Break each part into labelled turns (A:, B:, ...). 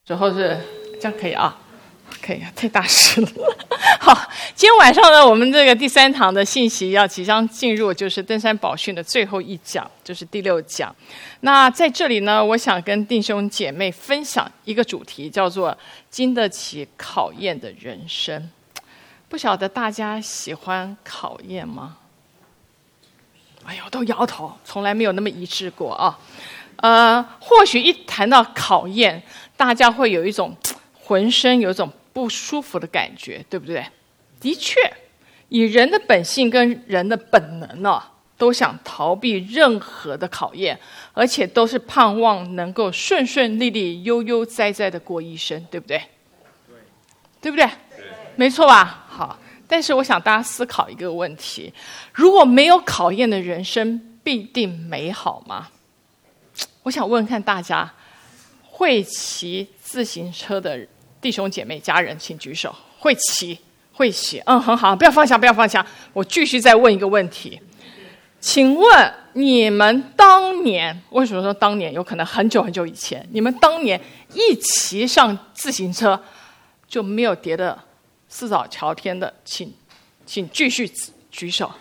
A: 之后是这样可以啊？可以啊，太大声了。好，今天晚上呢，我们这个第3堂的信息要即将进入，就是登山宝训的最后一讲，就是第6讲。那在这里呢，我想跟弟兄姐妹分享一个主题，叫做经得起考验的人生。不晓得大家喜欢考验吗？哎呦，都摇头，从来没有那么一致过啊。或许一谈到考验，大家会有一种浑身有一种不舒服的感觉，对不对？的确，以人的本性跟人的本能呢，都想逃避任何的考验，而且都是盼望能够顺顺利利、悠悠哉哉的过一生，对不对？对不对？没错吧？好，但是我想大家思考一个问题：如果没有考验的人生，必定美好吗？我想问看大家，会骑自行车的弟兄姐妹家人请举手。会骑很好，不要放下。我继续再问一个问题，请问你们当年，为什么说当年？有可能很久很久以前，你们当年一骑上自行车就没有跌得四脚朝天的，请继续举手。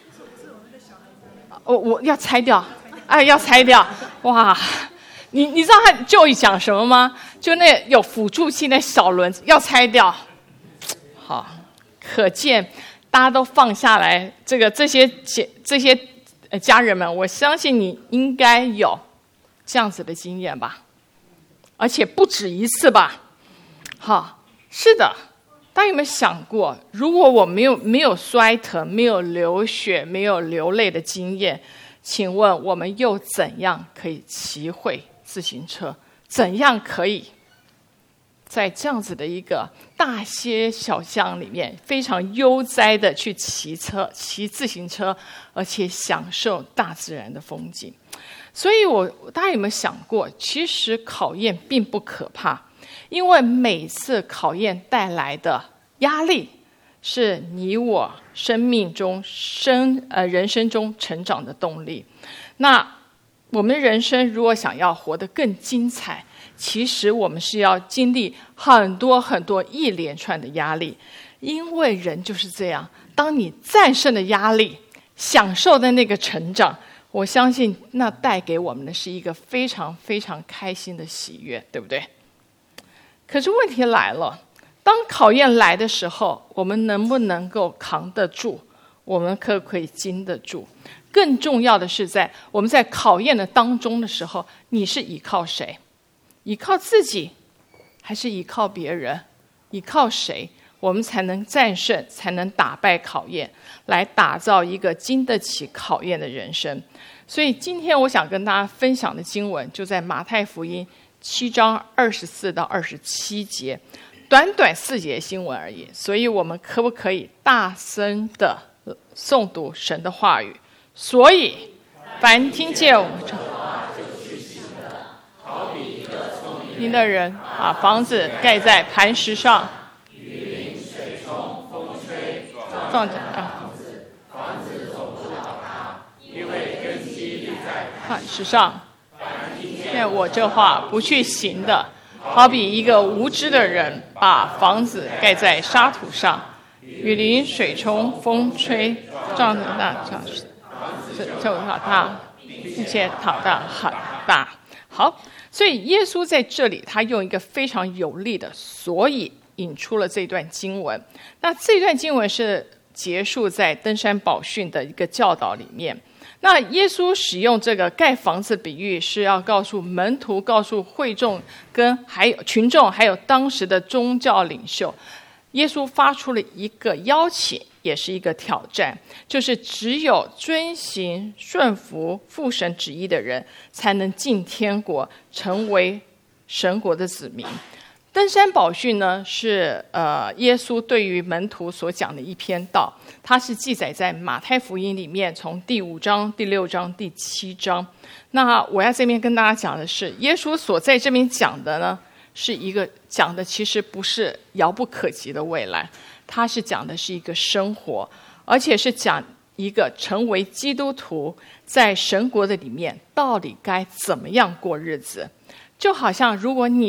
A: 我要拆掉，要拆掉。哇，你知道他就讲什么吗？就那有辅助器那小轮子要拆掉。好，可见大家都放下来。这些家人们，我相信你应该有这样子的经验吧，而且不止一次吧。好，是的，大家有没有想过，如果我没有摔疼、没有流血、没有流泪的经验，请问我们又怎样可以骑会自行车？怎样可以在这样子的一个大街小巷里面非常悠哉的去骑自行车，而且享受大自然的风景？所以大家有没有想过，其实考验并不可怕，因为每次考验带来的压力是你我生命中人生中成长的动力。那我们的人生如果想要活得更精彩，其实我们是要经历很多很多一连串的压力，因为人就是这样，当你战胜了压力，享受的那个成长，我相信那带给我们的是一个非常非常开心的喜悦，对不对？可是问题来了，当考验来的时候，我们能不能够扛得住？我们可不可以经得住？更重要的是，我们在考验的当中的时候，你是依靠谁？依靠自己，还是依靠别人？依靠谁，我们才能战胜，才能打败考验，来打造一个经得起考验的人生？所以今天我想跟大家分享的经文，就在马太福音7章24到27节，短短4节经文而已。所以我们可不可以大声的诵读神的话语？所以凡听见我们这话就去行的，好比一个聪明的人把房子盖在磐石上，雨淋水冲风吹撞着房子总不倒塌，因为根基立在磐石上。凡听见我这话不去行的，好比一个无知的人把房子盖在沙土上，雨淋水冲风吹撞着那就倒塌，并且倒得很大。好，所以耶稣在这里他用一个非常有力的所以引出了这段经文。那这段经文是结束在登山宝训的一个教导里面。那耶稣使用这个盖房子比喻，是要告诉门徒、告诉会众还有群众，还有当时的宗教领袖，耶稣发出了一个邀请，也是一个挑战，就是只有遵行顺服父神旨意的人，才能进天国，成为神国的子民。登山宝训呢，是耶稣对于门徒所讲的一篇道，它是记载在马太福音里面，从第5章、第6章、第7章。那我要这边跟大家讲的是，耶稣所在这边讲的呢，是一个讲的其实不是遥不可及的未来，他是讲的是一个生活，而且是讲一个成为基督徒在神国的里面到底该怎么样过日子。就好像如果你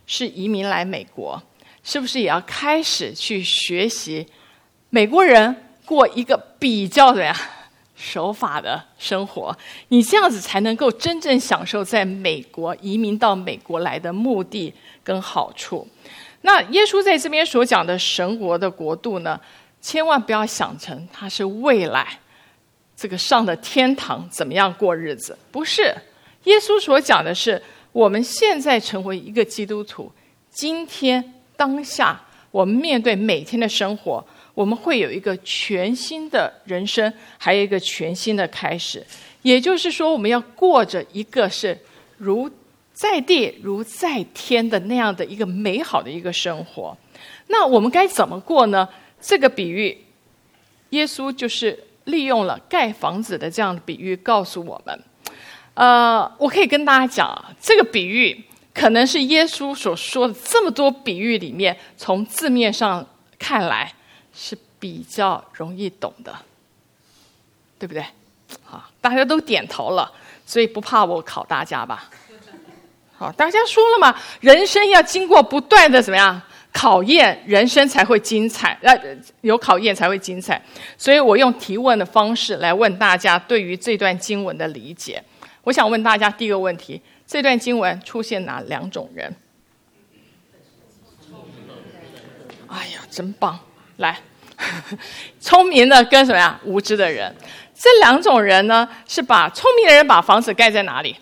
A: 是移民来美国，是不是也要开始去学习美国人过一个比较怎么样守法的生活？你这样子才能够真正享受在美国移民到美国来的目的跟好处。那耶稣在这边所讲的神国的国度呢，千万不要想成它是未来这个上的天堂怎么样过日子，不是。耶稣所讲的是我们现在成为一个基督徒，今天当下我们面对每天的生活，我们会有一个全新的人生，还有一个全新的开始。也就是说，我们要过着一个是如在地如在天的那样的一个美好的一个生活。那我们该怎么过呢？这个比喻，耶稣就是利用了盖房子的这样的比喻告诉我们。我可以跟大家讲，这个比喻可能是耶稣所说的这么多比喻里面，从字面上看来是比较容易懂的，对不对？好，大家都点头了，所以不怕我考大家吧？好，大家说了嘛，人生要经过不断的怎么样考验，人生才会精彩，有考验才会精彩。所以我用提问的方式来问大家对于这段经文的理解。我想问大家第一个问题，这段经文出现哪两种人？哎呀，真棒！来，聪明的跟什么呀？无知的人。这两种人呢，是把聪明的人把房子盖在哪里？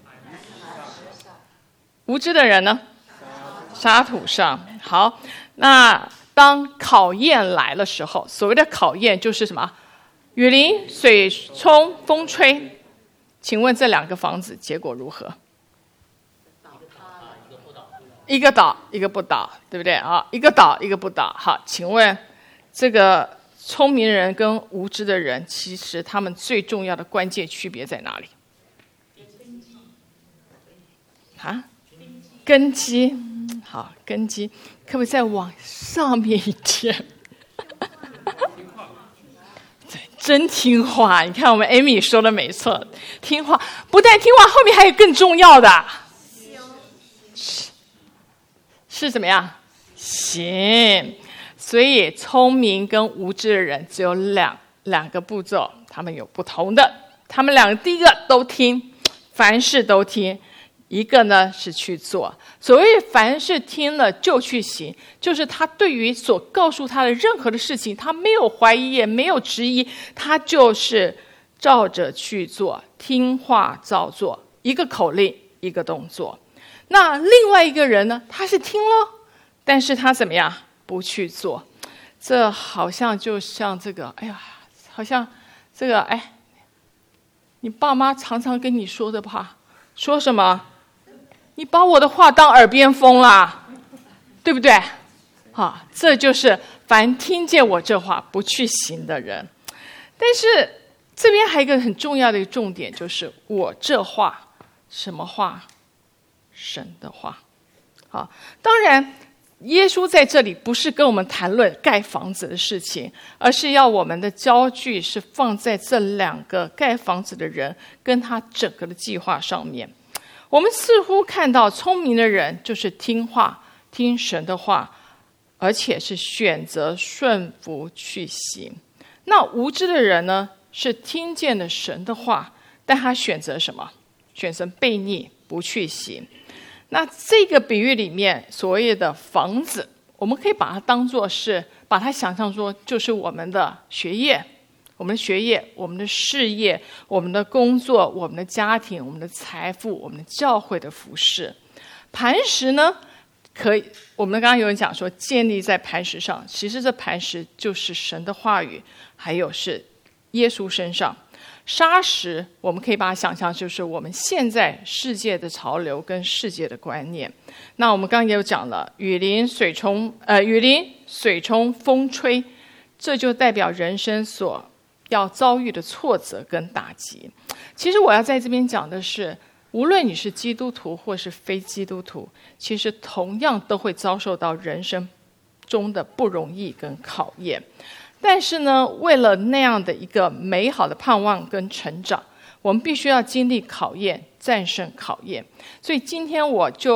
A: 无知的人呢？沙土上。好，那当考验来的时候，所谓的考验就是什么？雨淋、水冲、风吹。请问这两个房子结果如何？一个倒，一个不倒，对不对啊？一个倒，一个不倒。好，请问这个聪明人跟无知的人，其实他们最重要的关键区别在哪里？啊？根基。好，根基，可不可以再往上面一点？对，真听话。你看我们 Amy 说的没错，听话不但听话，后面还有更重要的，是怎么样？行。所以聪明跟无知的人只有两个步骤，他们有不同的。他们两个第一个都听，凡事都听。一个呢是去做，所谓凡是听了就去行，就是他对于所告诉他的任何的事情，他没有怀疑也没有质疑，他就是照着去做，听话照做，一个口令一个动作。那另外一个人呢，他是听了，但是他怎么样？不去做。这好像就像这个，哎呀，好像这个，哎，你爸妈常常跟你说的吧？说什么？你把我的话当耳边风啦，对不对？好，这就是凡听见我这话不去行的人。但是这边还有一个很重要的重点，就是我这话，什么话？神的话。好，当然耶稣在这里不是跟我们谈论盖房子的事情，而是要我们的焦距是放在这两个盖房子的人跟他整个的计划上面。我们似乎看到聪明的人就是听话，听神的话，而且是选择顺服去行。那无知的人呢，是听见了神的话，但他选择什么？选择悖逆，不去行。那这个比喻里面所谓的房子，我们可以把它当作是，把它想象说就是我们的学业，我们的学业，我们的事业，我们的工作，我们的家庭，我们的财富，我们的教会的服事。磐石呢，可以，我们刚刚有人讲说建立在磐石上，其实这磐石就是神的话语，还有是耶稣身上。砂石我们可以把它想象就是我们现在世界的潮流跟世界的观念。那我们刚刚也有讲了，雨淋、水冲、风吹，这就代表人生所要遭遇的挫折跟打击。其实我要在这边讲的是，无论你是基督徒或是非基督徒，其实同样都会遭受到人生中的不容易跟考验。但是呢，为了那样的一个美好的盼望跟成长，我们必须要经历考验，战胜考验。所以今天我就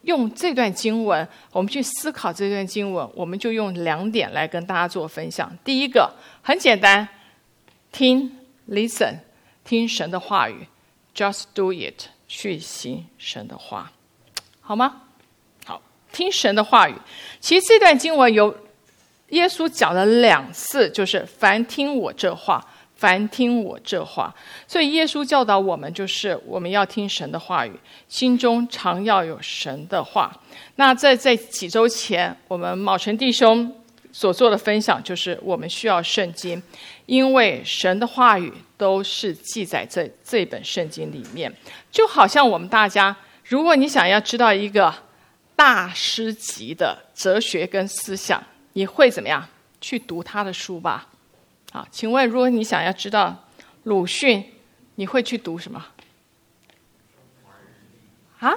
A: 用这段经文，我们去思考这段经文，我们就用2点来跟大家做分享。第一个很简单，听 listen， 听神的话语 just do it， 去行神的话，好吗？好，听神的话语。其实这段经文有耶稣讲了2次，就是凡听我这话，凡听我这话。所以耶稣教导我们，就是我们要听神的话语，心中常要有神的话。那在几周前，我们卯成弟兄所做的分享，就是我们需要圣经，因为神的话语都是记载在这本圣经里面。就好像我们大家，如果你想要知道一个大师级的哲学跟思想，你会怎么样？去读他的书吧。好，请问如果你想要知道鲁迅，你会去读什么？啊？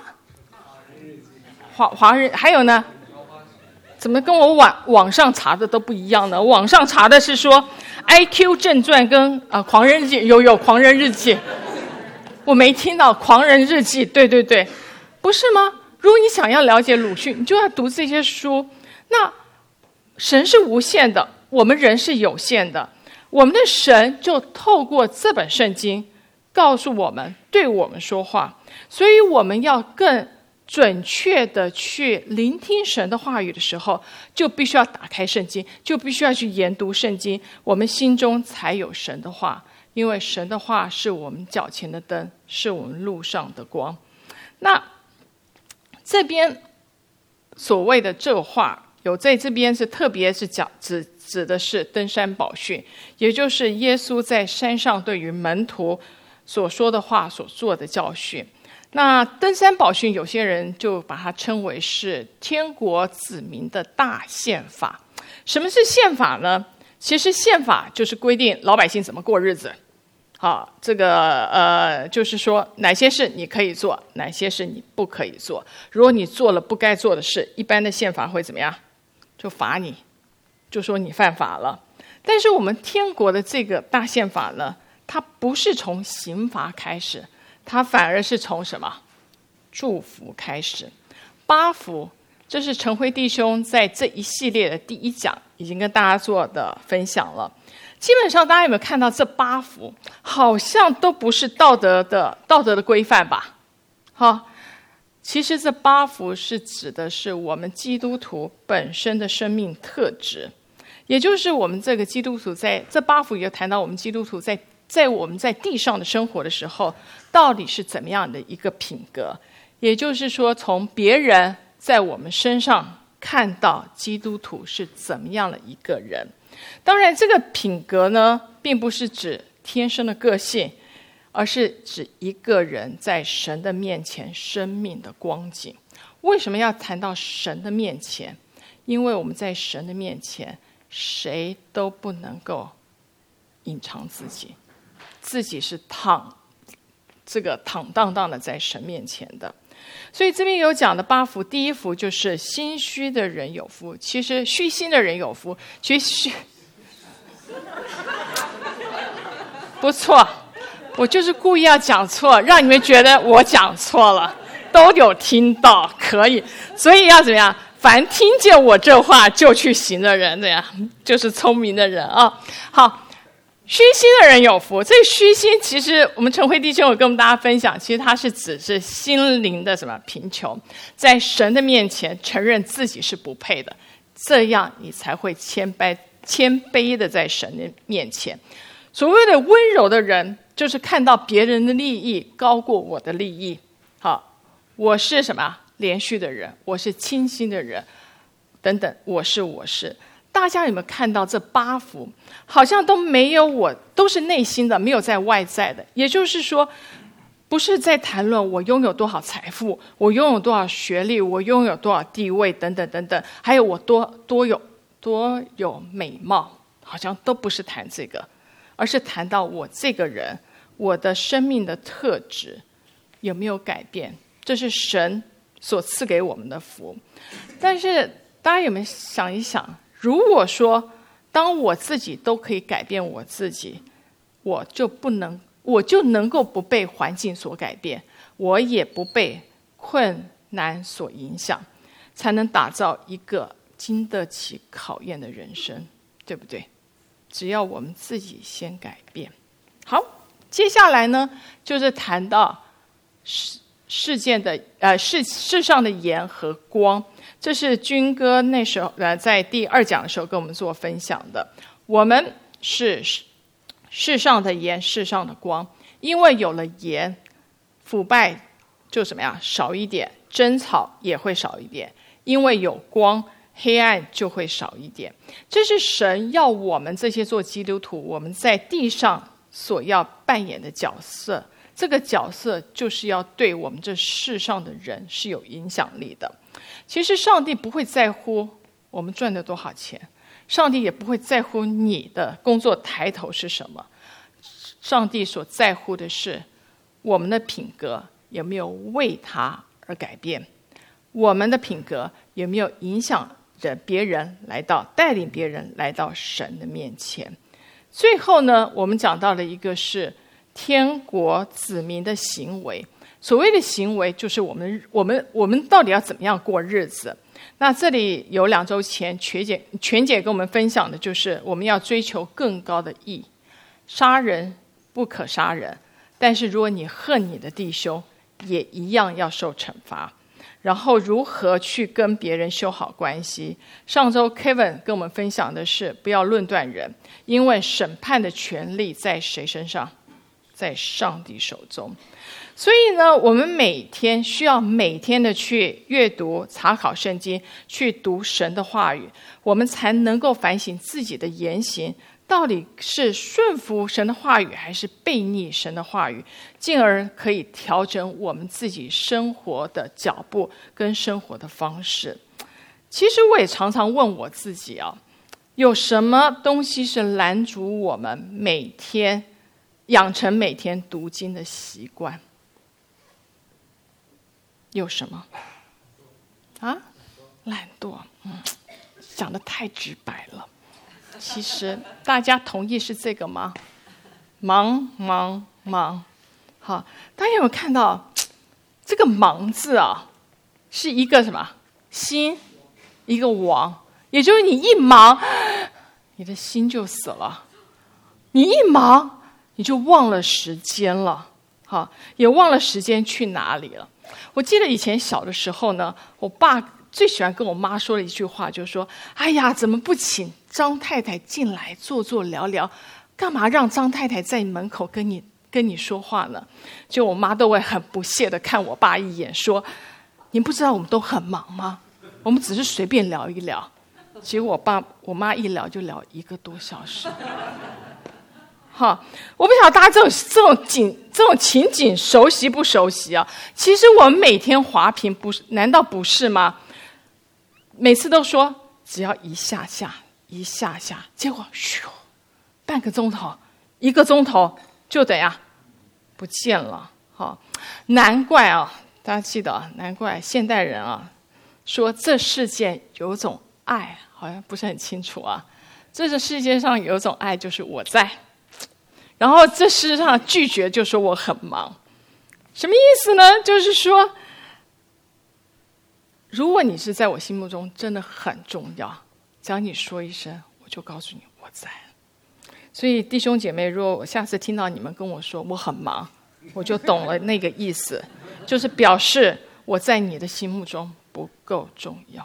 A: 华人还有呢？怎么跟我网上查的都不一样呢？网上查的是说 IQ 正传跟狂人日记，有狂人日记，我没听到狂人日记。对，不是吗？如果你想要了解鲁迅，你就要读这些书。那神是无限的，我们人是有限的，我们的神就透过这本圣经告诉我们，对我们说话。所以我们要更准确的去聆听神的话语的时候，就必须要打开圣经，就必须要去研读圣经，我们心中才有神的话。因为神的话是我们脚前的灯，是我们路上的光。那这边所谓的这话，有在这边是特别是指的是登山宝训，也就是耶稣在山上对于门徒所说的话，所做的教训。那登山宝训，有些人就把它称为是天国子民的大宪法。什么是宪法呢？其实宪法就是规定老百姓怎么过日子。好，这个就是说哪些事你可以做，哪些事你不可以做。如果你做了不该做的事，一般的宪法会怎么样？就罚你，就说你犯法了。但是我们天国的这个大宪法呢，它不是从刑罚开始，它反而是从什么？祝福开始。8福，这是陈辉弟兄在这一系列的第1讲已经跟大家做的分享了。基本上大家有没有看到这8福好像都不是道德的规范吧？好，其实这8福是指的是我们基督徒本身的生命特质，也就是我们这个基督徒在这8福也谈到我们基督徒在我们在地上的生活的时候，到底是怎么样的一个品格。也就是说，从别人在我们身上看到基督徒是怎么样的一个人。当然这个品格呢，并不是指天生的个性，而是指一个人在神的面前生命的光景。为什么要谈到神的面前？因为我们在神的面前，谁都不能够隐藏自己是坦荡荡的在神面前的。所以这边有讲的8福，第1福就是心虚的人有福。其实虚心的人有福，其实不错，我就是故意要讲错，让你们觉得我讲错了，都有听到，可以。所以要怎么样？凡听见我这话就去行的人，这样就是聪明的人啊。好，虚心的人有福。这个虚心，其实我们陈辉弟兄有跟我们大家分享，其实它是指是心灵的什么贫穷，在神的面前承认自己是不配的，这样你才会谦卑的在神的面前。所谓的温柔的人，就是看到别人的利益高过我的利益。好，我是什么？连续的人，我是清心的人，等等，我是。大家有没有看到这8福好像都没有我，都是内心的，没有在外在的。也就是说，不是在谈论我拥有多少财富，我拥有多少学历，我拥有多少地位等等等等，还有我多有美貌，好像都不是谈这个，而是谈到我这个人，我的生命的特质有没有改变。这是神所赐给我们的福。但是大家有没有想一想，如果说当我自己都可以改变我自己，我就能够不被环境所改变，我也不被困难所影响，才能打造一个经得起考验的人生，对不对？只要我们自己先改变。好，接下来呢，就是谈到世上的盐和光，这是军哥那时候在第2讲的时候跟我们做分享的。我们是世上的盐，世上的光，因为有了盐，腐败就怎么样少一点，争吵也会少一点，因为有光，黑暗就会少一点。这是神要我们这些做基督徒，我们在地上所要扮演的角色。这个角色就是要对我们这世上的人是有影响力的。其实上帝不会在乎我们赚的多少钱，上帝也不会在乎你的工作抬头是什么。上帝所在乎的是我们的品格有没有为他而改变，我们的品格有没有影响别人带领别人来到神的面前。最后呢，我们讲到了一个是天国子民的行为。所谓的行为就是我们到底要怎么样过日子。那这里有2周前全姐跟我们分享的就是我们要追求更高的义，杀人不可杀人，但是如果你恨你的弟兄，也一样要受惩罚。然后如何去跟别人修好关系。上周 Kevin 跟我们分享的是不要论断人，因为审判的权利在谁身上？在上帝手中。所以呢，我们需要每天的去阅读查考圣经，去读神的话语，我们才能够反省自己的言行到底是顺服神的话语还是背逆神的话语，进而可以调整我们自己生活的脚步跟生活的方式。其实我也常常问我自己有什么东西是拦阻我们每天养成每天读经的习惯？有什么懒惰。讲得太直白了。其实大家同意是这个吗？忙。好，大家有没有看到这个忙字是一个什么心，一个王，也就是你一忙你的心就死了，你一忙你就忘了时间了，也忘了时间去哪里了。我记得以前小的时候呢，我爸最喜欢跟我妈说的一句话，就是说哎呀，怎么不请张太太进来坐坐聊聊，干嘛让张太太在门口跟你说话呢？就我妈都会很不屑的看我爸一眼，说你不知道我们都很忙吗？我们只是随便聊一聊。结果我妈一聊就聊1个多小时。我不晓得大家这种情景熟悉不熟悉啊？其实我们每天滑屏难道不是吗？每次都说只要一下下，结果半个钟头1个钟头就不见了。难怪大家记得难怪现代人说这世界有种爱，好像不是很清楚这个世界上有一种爱就是我在，然后这世界上拒绝就说我很忙。什么意思呢？就是说如果你是在我心目中真的很重要，只要你说一声，我就告诉你我在。所以弟兄姐妹，如果我下次听到你们跟我说我很忙，我就懂了那个意思，就是表示我在你的心目中不够重要。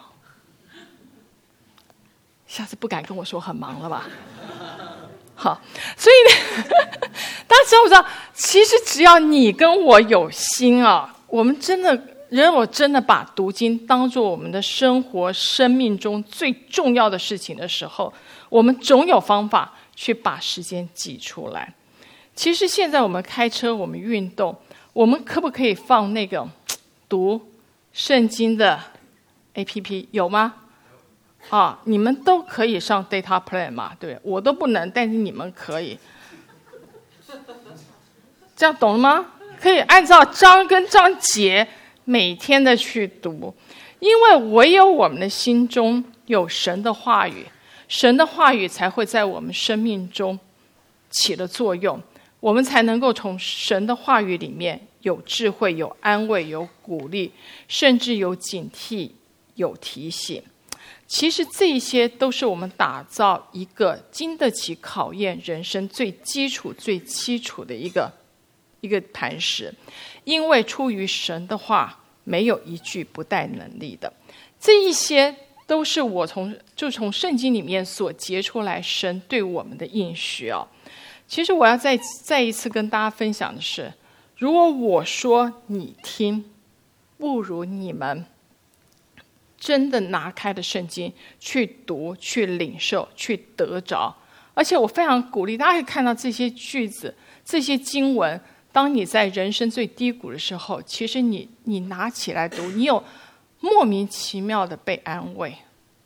A: 下次不敢跟我说很忙了吧？好，所以大家知不知道，其实只要你跟我有心我们如果真的把读经当作我们的生活生命中最重要的事情的时候，我们总有方法去把时间挤出来。其实现在我们开车，我们运动，我们可不可以放那个读圣经的 APP 有吗？你们都可以上 Data Plan 嘛，对不对？我都不能，但是你们可以。这样懂了吗？可以按照章跟章节每天的去读，因为唯有我们的心中有神的话语，神的话语才会在我们生命中起了作用，我们才能够从神的话语里面有智慧，有安慰，有鼓励，甚至有警惕，有提醒。其实这些都是我们打造一个经得起考验人生最基础最基础的一个磐石。因为出于神的话，没有一句不带能力的。这一些都是我从圣经里面所结出来神对我们的应许哦。其实我要再一次跟大家分享的是，如果我说你听，不如你们真的拿开的圣经去读、去领受、去得着。而且我非常鼓励大家可以看到这些句子、这些经文，当你在人生最低谷的时候，其实你拿起来读，你有莫名其妙的被安慰，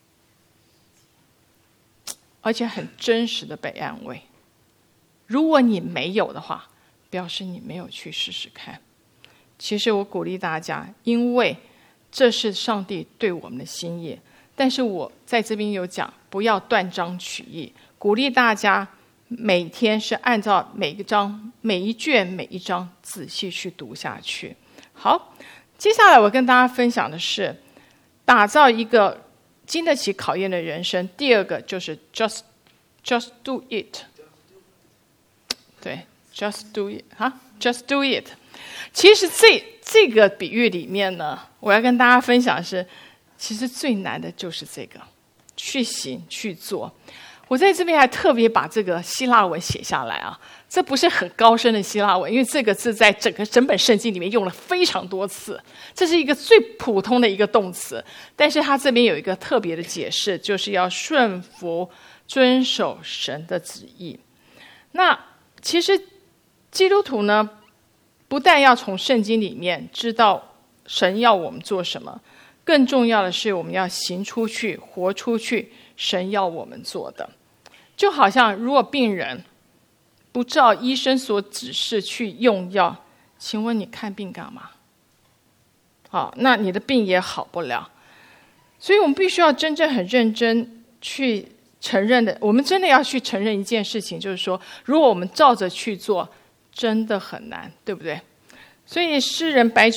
A: 而且很真实的被安慰。如果你没有的话，表示你没有去试试看。其实我鼓励大家，因为这是上帝对我们的心意，但是我在这边有讲，不要断章取义，鼓励大家每天是按照每一章、每一卷、每一章仔细去读下去。好，接下来我跟大家分享的是打造一个经得起考验的人生。第二个就是 just do it。 对， just do it just do it。 其实这个比喻里面呢，我要跟大家分享的是，其实最难的就是这个去行去做。我在这边还特别把这个希腊文写下来啊，这不是很高深的希腊文，因为这个字在整本圣经里面用了非常多次，这是一个最普通的一个动词，但是它这边有一个特别的解释，就是要顺服遵守神的旨意。那其实基督徒呢，不但要从圣经里面知道神要我们做什么，更重要的是我们要行出去、活出去神要我们做的。就好像如果病人不照医生所指示去用药，请问你看病干嘛？好，那你的病也好不了。所以我们必须要真正很认真去承认的，我们真的要去承认一件事情，就是说如果我们照着去做，真的很难，对不对？所以诗人白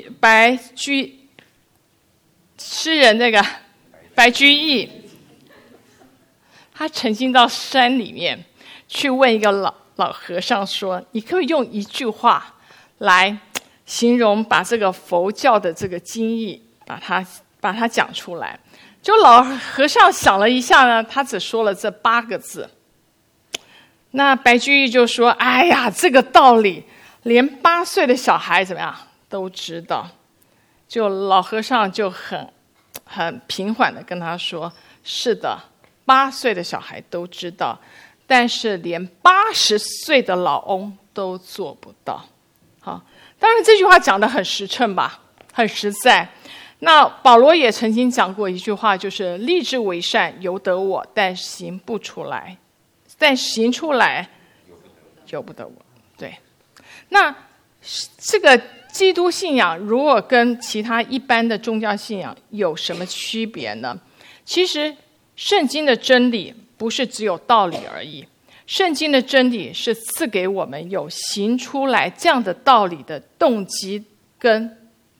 A: 居易，他曾经到山里面去问一个老和尚说，你可不可以用一句话来形容把这个佛教的这个经义把它讲出来？就老和尚想了一下呢，他只说了这8个字。那白居易就说，哎呀，这个道理连8岁的小孩怎么样都知道。就老和尚就很平缓的跟他说，是的，8岁的小孩都知道，但是连80岁的老翁都做不到。好，当然这句话讲得很实诚吧，很实在。那保罗也曾经讲过一句话，就是立志为善由得我，但行出来由不得我。对，那这个基督信仰如果跟其他一般的宗教信仰有什么区别呢？其实圣经的真理不是只有道理而已，圣经的真理是赐给我们有行出来这样的道理的动机跟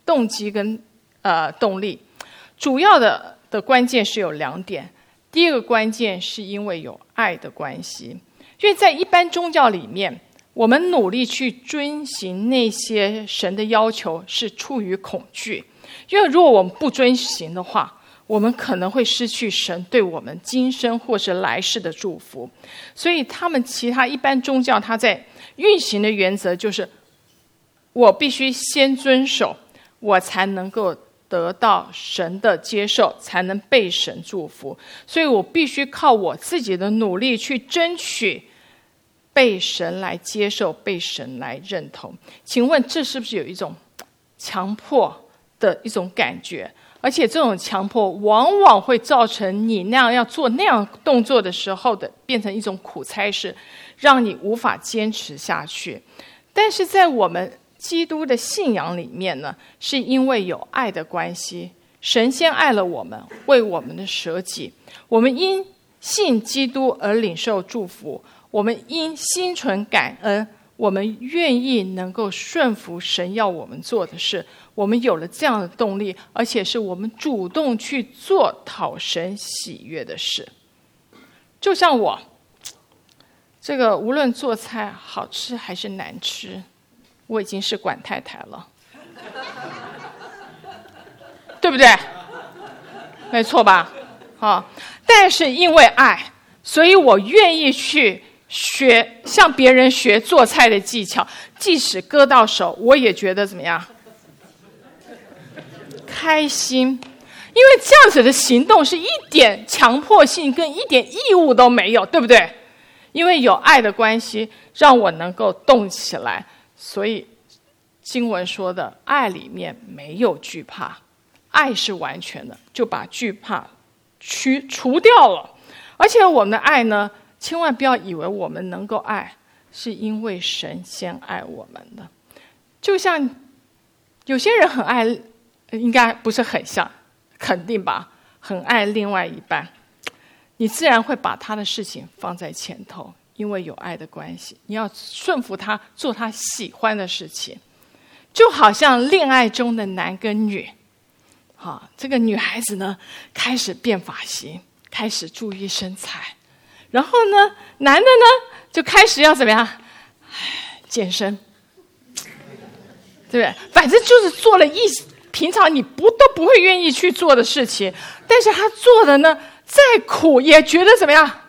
A: 动力。主要的关键是有2点。第一个关键是因为有爱的关系，因为在一般宗教里面，我们努力去遵行那些神的要求是出于恐惧，因为如果我们不遵行的话，我们可能会失去神对我们今生或是来世的祝福。所以他们其他一般宗教，它在运行的原则就是我必须先遵守，我才能够得到神的接受，才能被神祝福。所以我必须靠我自己的努力去争取被神来接受，被神来认同。请问这是不是有一种强迫的一种感觉？而且这种强迫往往会造成你那样要做那样动作的时候的变成一种苦差事，让你无法坚持下去。但是在我们基督的信仰里面呢，是因为有爱的关系，神先爱了我们，为我们的舍己，我们因信基督而领受祝福，我们因心存感恩， 我们愿意能够顺服神要我们做的事，我们有了这样的动力，而且是我们主动去做讨神喜悦的事。就像我这个无论做菜好吃还是难吃，我已经是管太太了，对不对？没错吧？但是因为爱，所以我愿意去向别人学做菜的技巧，即使割到手，我也觉得怎么样？开心。因为这样子的行动是一点强迫性跟一点义务都没有，对不对？因为有爱的关系，让我能够动起来。所以经文说的，爱里面没有惧怕，爱是完全的，就把惧怕除掉了。而且我们的爱呢，千万不要以为我们能够爱是因为神先爱我们的。就像有些人很爱，应该不是很像，肯定吧，很爱另外一半，你自然会把他的事情放在前头，因为有爱的关系，你要顺服他，做他喜欢的事情。就好像恋爱中的男跟女，这个女孩子呢开始变发型，开始注意身材，然后呢男的呢就开始要怎么样？健身，对不对？反正就是做了平常你都不会愿意去做的事情，但是他做的呢再苦也觉得怎么样？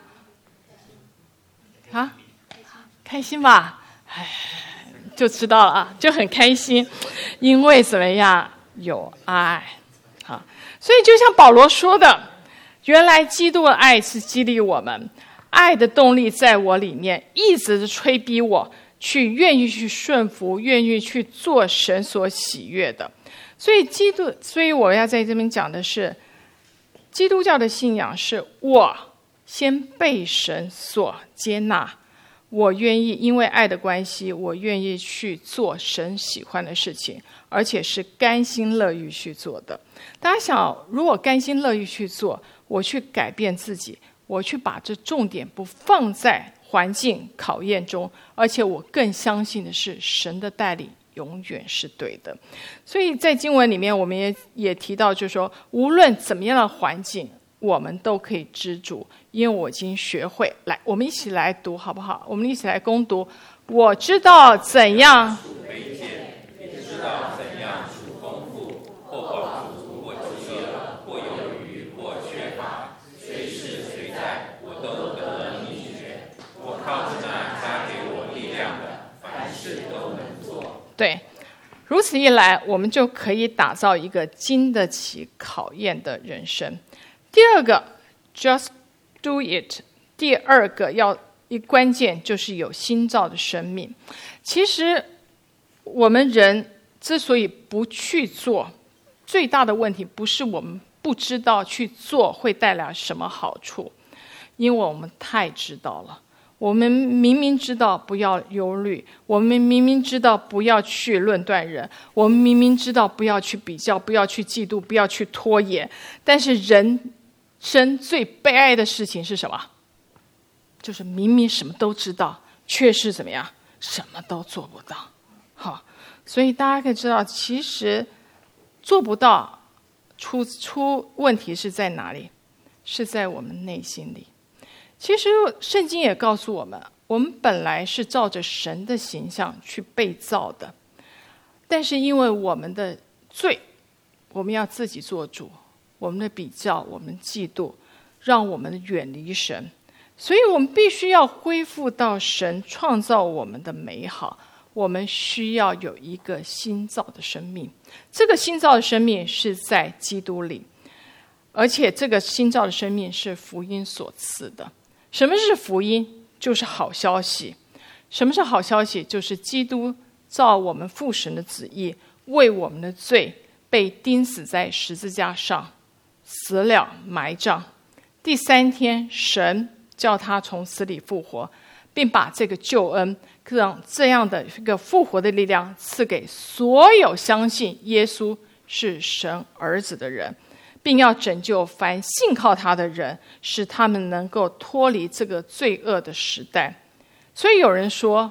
A: 开心吧？就知道了就很开心，因为怎么样？有爱。所以就像保罗说的，原来基督的爱是激励我们，爱的动力在我里面一直催逼我去愿意去顺服，愿意去做神所喜悦的。所以我要在这边讲的是，基督教的信仰是我先被神所接纳，我愿意因为爱的关系，我愿意去做神喜欢的事情，而且是甘心乐意去做的。大家想，如果甘心乐意去做，我去改变自己，我去把这重点不放在环境考验中，而且我更相信的是神的带领永远是对的。所以在经文里面我们也提到，就是说无论怎么样的环境，我们都可以知足，因为我已经学会。来，我们一起来读好不好？我们一起来攻读。我知道怎样
B: 卑贱，也知道怎样处丰富，或饱足，或饥饿，或有余，或缺乏，随时随在，我都得了秘诀。我靠着那加给我力量的，凡事都能做。
A: 对，如此一来，我们就可以打造一个经得起考验的人生。第二个 ，just do it。第二个关键就是有新造的生命。其实我们人之所以不去做，最大的问题不是我们不知道去做会带来什么好处，因为我们太知道了。我们明明知道不要忧虑，我们明明知道不要去论断人，我们明明知道不要去比较，不要去嫉妒，不要去拖延，但是人生最悲哀的事情是什么？就是明明什么都知道，却是怎么样？什么都做不到。所以大家可以知道，其实做不到出问题是在哪里？是在我们内心里。其实圣经也告诉我们，我们本来是照着神的形象去被造的，但是因为我们的罪，我们要自己做主，我们的比较，我们嫉妒，让我们远离神。所以我们必须要恢复到神创造我们的美好，我们需要有一个新造的生命。这个新造的生命是在基督里，而且这个新造的生命是福音所赐的。什么是福音？就是好消息。什么是好消息？就是基督照我们父神的旨意，为我们的罪被钉死在十字架上，死了埋葬。第三天，神叫他从死里复活，并把这个救恩，让这样的一个复活的力量赐给所有相信耶稣是神儿子的人，并要拯救凡信靠他的人，使他们能够脱离这个罪恶的时代。所以有人说，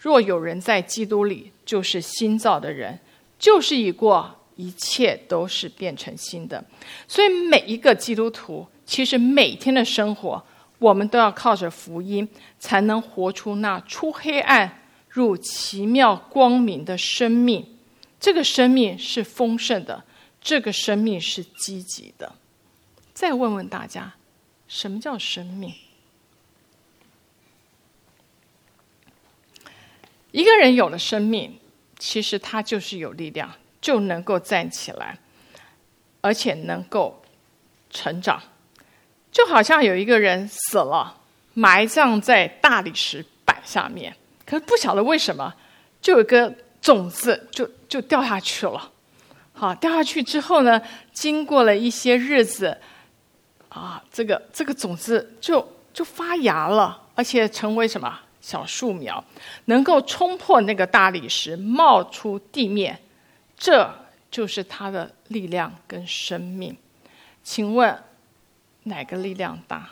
A: 若有人在基督里，就是新造的人，旧事已过，一切都是变成新的。所以每一个基督徒，其实每天的生活，我们都要靠着福音，才能活出那出黑暗入奇妙光明的生命。这个生命是丰盛的，这个生命是积极的。再问问大家，什么叫生命？一个人有了生命，其实他就是有力量，就能够站起来，而且能够成长。就好像有一个人死了，埋葬在大理石板下面，可是不晓得为什么，就有一个种子就掉下去了。好，掉下去之后呢，经过了一些日子，这个种子就发芽了，而且成为什么？小树苗，能够冲破那个大理石，冒出地面，这就是它的力量跟生命。请问哪个力量大？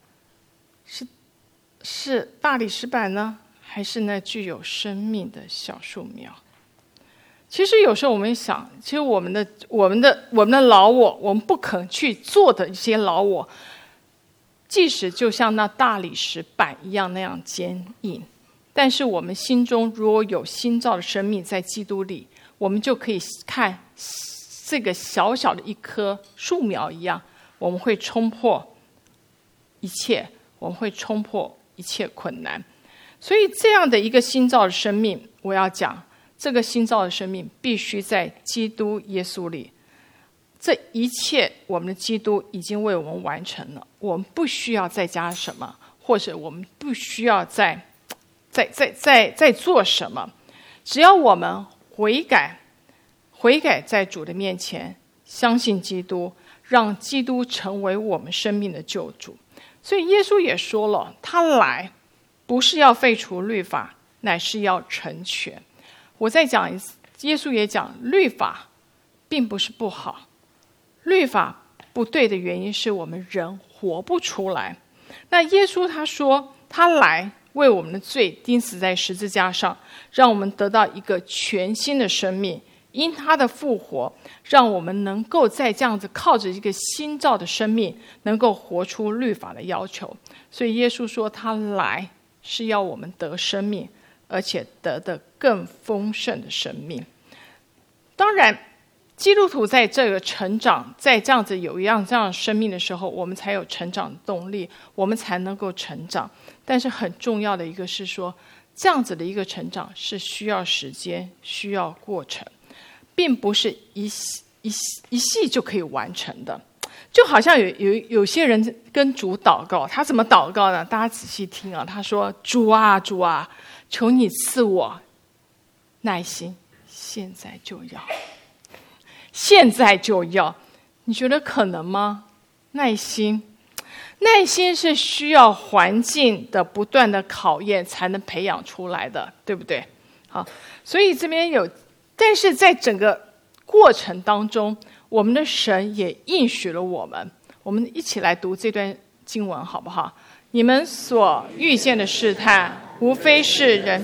A: 是大理石板呢，还是那具有生命的小树苗？其实有时候我们想，其实我们的老我们不肯去做的一些老我，即使就像那大理石板一样那样坚硬，但是我们心中如果有新造的生命在基督里，我们就可以看这个小小的一棵树苗一样，我们会冲破一切，我们会冲破一切困难。所以这样的一个新造的生命，我要讲，这个新造的生命必须在基督耶稣里。这一切我们的基督已经为我们完成了，我们不需要再加什么，或者我们不需要再做什么。只要我们悔改在主的面前，相信基督，让基督成为我们生命的救主。所以耶稣也说了，他来不是要废除律法，乃是要成全。我再讲一次，耶稣也讲，律法并不是不好，律法不对的原因是我们人活不出来。那耶稣他说，他来为我们的罪钉死在十字架上，让我们得到一个全新的生命。因他的复活，让我们能够在这样子靠着一个新造的生命，能够活出律法的要求。所以耶稣说，他来是要我们得生命，而且得的更丰盛的生命。当然基督徒在这个成长，在这样子有一样这样的生命的时候，我们才有成长的动力，我们才能够成长。但是很重要的一个是说，这样子的一个成长是需要时间，需要过程，并不是一夕就可以完成的。就好像有些人跟主祷告，他怎么祷告呢？大家仔细听啊，他说，主啊主啊，求你赐我耐心，现在就要，现在就要。你觉得可能吗？耐心是需要环境的不断的考验才能培养出来的，对不对？好，所以这边有，但是在整个过程当中，我们的神也应许了我们。我们一起来读这段经文好不好？你们所遇见的试探，无非是人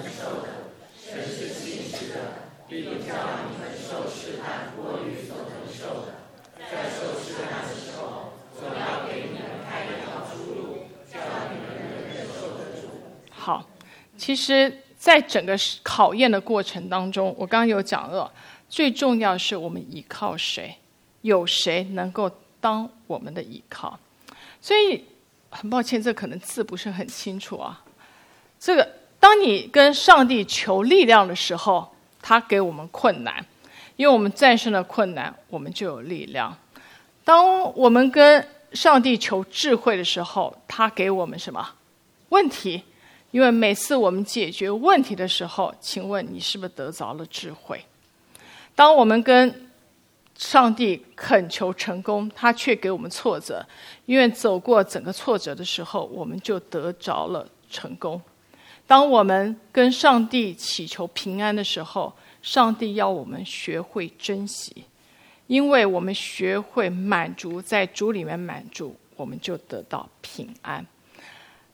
A: 好。其实在整个考验的过程当中，我刚刚有讲了，最重要的是我们依靠谁，有谁能够当我们的依靠。所以很抱歉，这可能字不是很清楚啊。这个当你跟上帝求力量的时候，他给我们困难，因为我们战胜了困难，我们就有力量。当我们跟上帝求智慧的时候，他给我们什么？问题。因为每次我们解决问题的时候，请问你是不是得着了智慧？当我们跟上帝恳求成功，他却给我们挫折，因为走过整个挫折的时候，我们就得着了成功。当我们跟上帝祈求平安的时候，上帝要我们学会珍惜，因为我们学会满足，在主里面满足，我们就得到平安。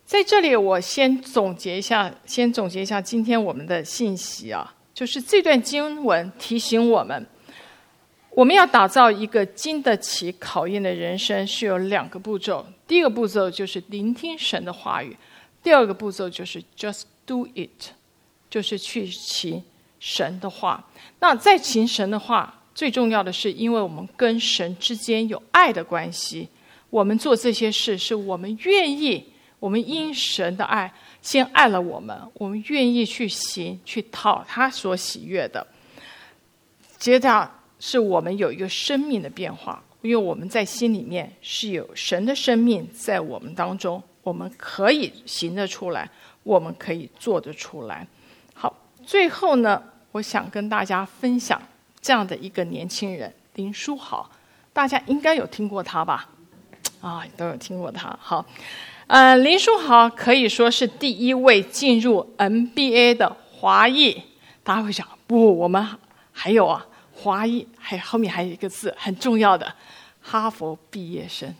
A: 在这里我先总结一下今天我们的信息啊，就是这段经文提醒我们，我们要打造一个经得起考验的人生是有2个步骤。第一个步骤就是聆听神的话语，第2个步骤就是 just do it， 就是去行神的话。那在行神的话，最重要的是因为我们跟神之间有爱的关系，我们做这些事是我们愿意，我们因神的爱先爱了我们愿意去行，去讨他所喜悦的。接着是我们有一个生命的变化，因为我们在心里面是有神的生命在我们当中，我们可以行得出来，我们可以做得出来。好，最后呢，我想跟大家分享这样的一个年轻人林书豪，大家应该有听过他吧？都有听过他。好，林书豪可以说是第一位进入 NBA 的华裔。大家会想，不，我们还有华裔，后面还有一个字很重要的，哈佛毕业生。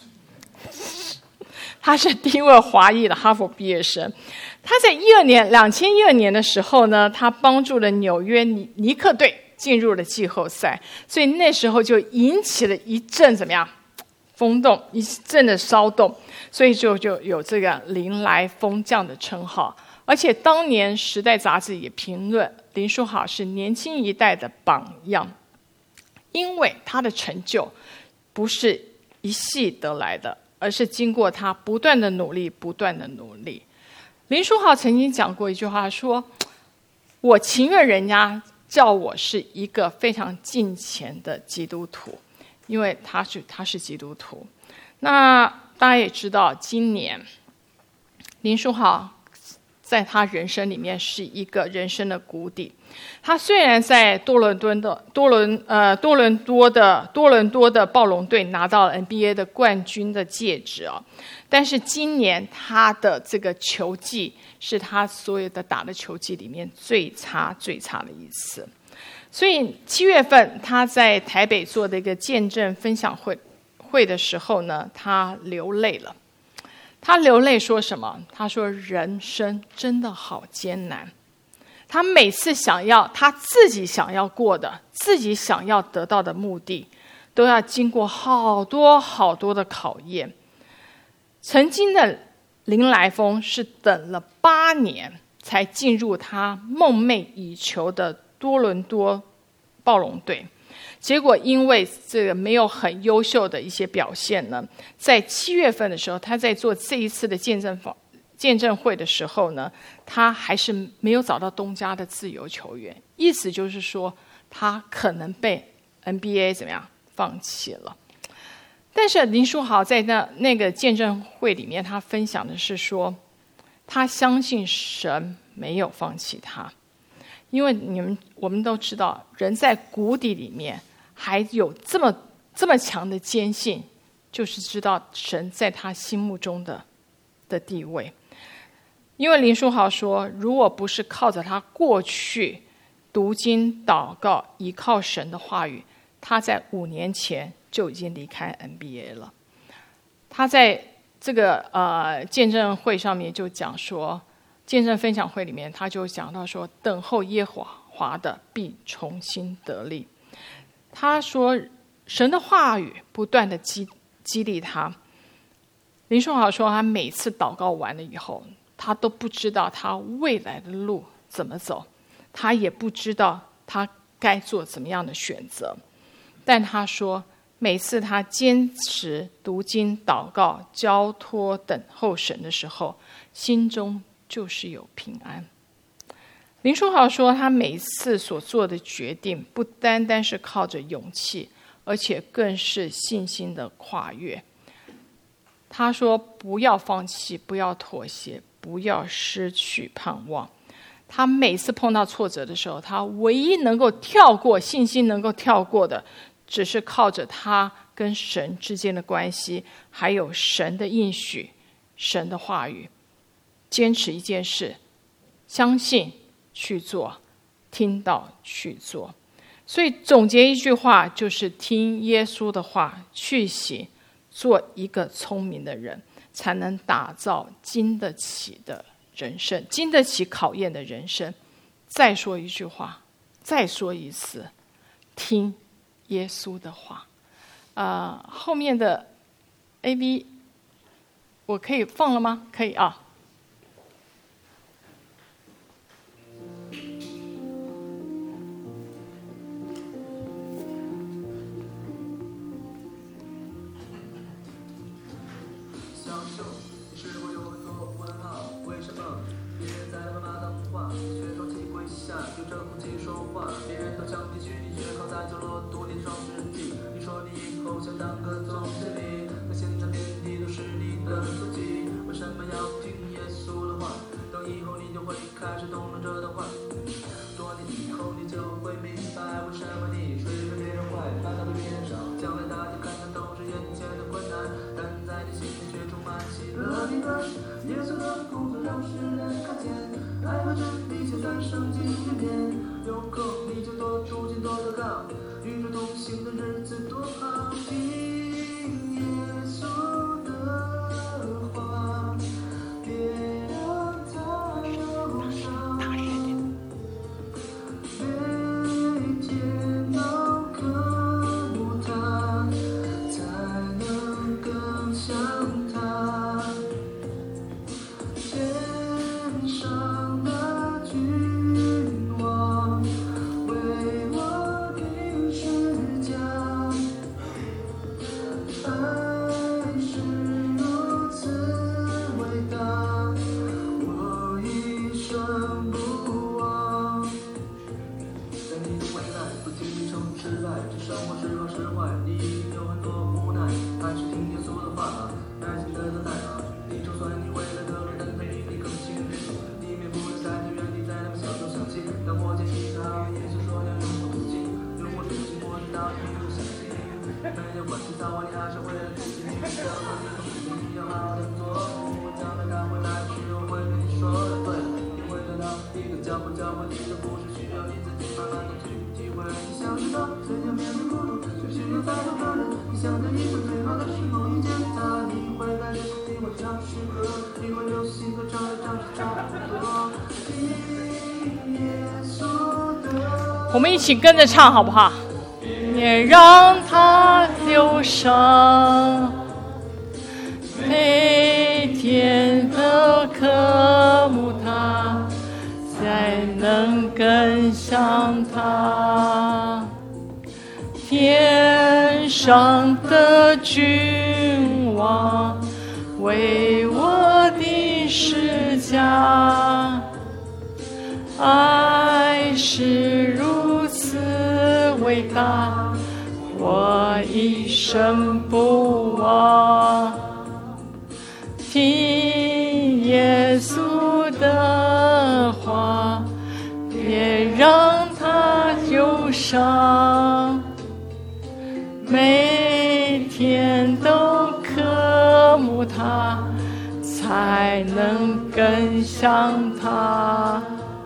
A: 他是第一位华裔的哈佛毕业生。他在2012年的时候呢，他帮助了纽约尼克队进入了季后赛，所以那时候就引起了一阵怎么样风动，一阵的骚动，所以就有这个林来疯这样的称号。而且当年《时代》杂志也评论林书豪是年轻一代的榜样，因为他的成就不是一夕得来的，而是经过他不断的努力。林书豪曾经讲过一句话，说我情愿人家叫我是一个非常敬虔的基督徒，因为他是基督徒。那大家也知道，今年林书豪在他人生里面是一个人生的谷底。他虽然在多伦多的暴龙队拿到了 NBA 的冠军的戒指但是今年他的这个球技是他所有的打的球技里面最差的一次。所以7月份他在台北做的一个见证分享会的时候呢，他流泪了。他流泪说什么？他说人生真的好艰难。他每次他自己想要过的，自己想要得到的目的，都要经过好多的考验。曾经的林来疯是等了8年才进入他梦寐以求的多伦多暴龙队，结果因为这个没有很优秀的一些表现呢，在7月份的时候，他在做这一次的见证会的时候呢，他还是没有找到东家的自由球员，意思就是说他可能被 NBA 怎么样放弃了。但是林书豪在那个见证会里面，他分享的是说，他相信神没有放弃他，因为我们都知道，人在谷底里面还有这么强的坚信，就是知道神在他心目中的地位。因为林书豪说，如果不是靠着他过去读经祷告依靠神的话语，他在5年前就已经离开 NBA 了。他在这个见证会上面就讲说，见证分享会里面他就讲到说，等候耶和华的必重新得力。他说神的话语不断的激励他。林书豪说，他每次祷告完了以后，他都不知道他未来的路怎么走，他也不知道他该做怎么样的选择。但他说，每次他坚持读经祷告交托等候神的时候，心中就是有平安。林书豪说，他每次所做的决定不单单是靠着勇气，而且更是信心的跨越。他说，不要放弃，不要妥协，不要失去盼望。他每次碰到挫折的时候，他唯一能够跳过，信心能够跳过的，只是靠着他跟神之间的关系，还有神的应许，神的话语。坚持一件事，相信去做，听到去做。所以总结一句话，就是听耶稣的话去行，做一个聪明的人。 才能打造经得起的人生，经得起考验的人生。再说一句话，再说一次，听耶稣的话。后面的 AV 我可以放了吗？可以啊。我们一起跟着唱好不好？也让它忧伤，每天都渴慕它，才能更像它。天上的君王为我的释迦，爱是如此伟大，我一生不忘。听耶稣的话，别让它忧伤，每天都渴慕它，才能更像它。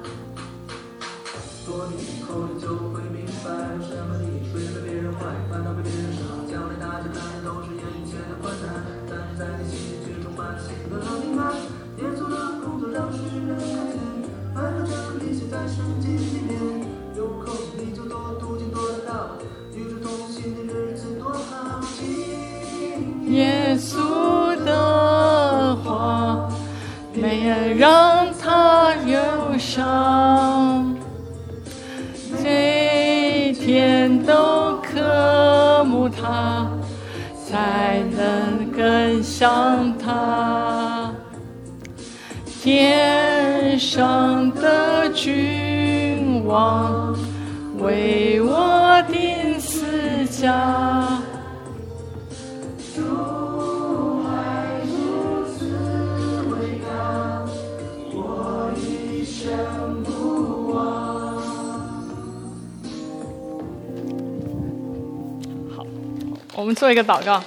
A: 耶稣的话，没人让他忧伤，每天都渴慕他，才能更像他。天上的君王为我定死家，我们做一个祷告。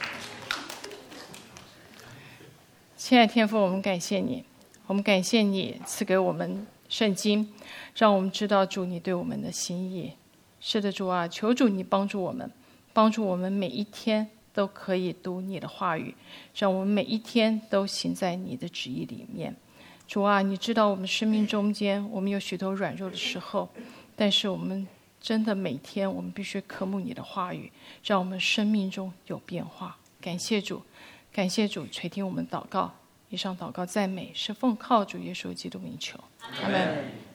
A: 亲爱的天父，我们感谢你，我们感谢你赐给我们圣经，让我们知道主你对我们的心意。是的，主啊，求主你帮助我们，帮助我们每一天都可以读你的话语，让我们每一天都行在你的旨意里面。主啊，你知道我们生命中间我们有许多软弱的时候，但是我们真的每天我们必须渴慕你的话语，让我们生命中有变化。感谢主，感谢主垂听我们祷告。以上祷告赞美是奉靠主耶稣基督名求，阿们。